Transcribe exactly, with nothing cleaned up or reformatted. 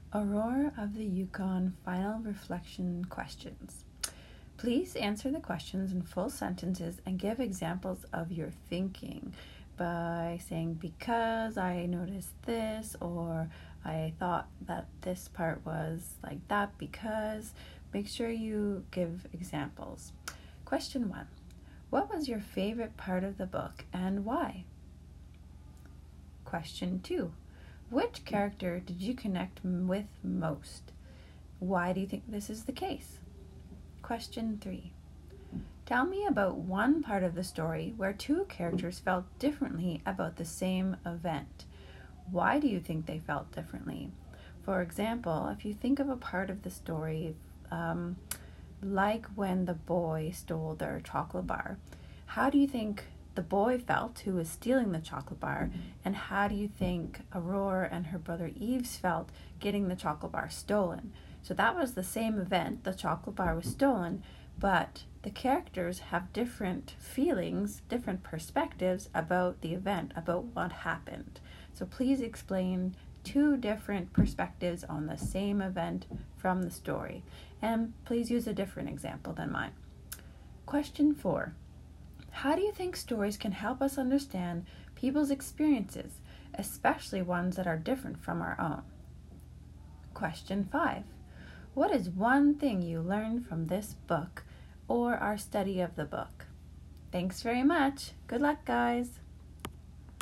Aurora of the Yukon final reflection questions. Please answer the questions in full sentences and give examples of your thinking by saying, because I noticed this, or I thought that this part was like that because. Make sure you give examples. Question one. What was your favorite part of the book and why? Question two. Which character did you connect with most? Why do you think this is the case? Question three. Tell me about one part of the story where two characters felt differently about the same event. Why do you think they felt differently? For example, if you think of a part of the story, um, like when the boy stole their chocolate bar, how do you think the boy felt who was stealing the chocolate bar, and how do you think Aurora and her brother Yves felt getting the chocolate bar stolen? So that was the same event, the chocolate bar was stolen, but the characters have different feelings, different perspectives about the event, about what happened. So please explain two different perspectives on the same event from the story, and please use a different example than mine. Question four. How do you think stories can help us understand people's experiences, especially ones that are different from our own? Question five. What is one thing you learned from this book or our study of the book? Thanks very much. Good luck, guys.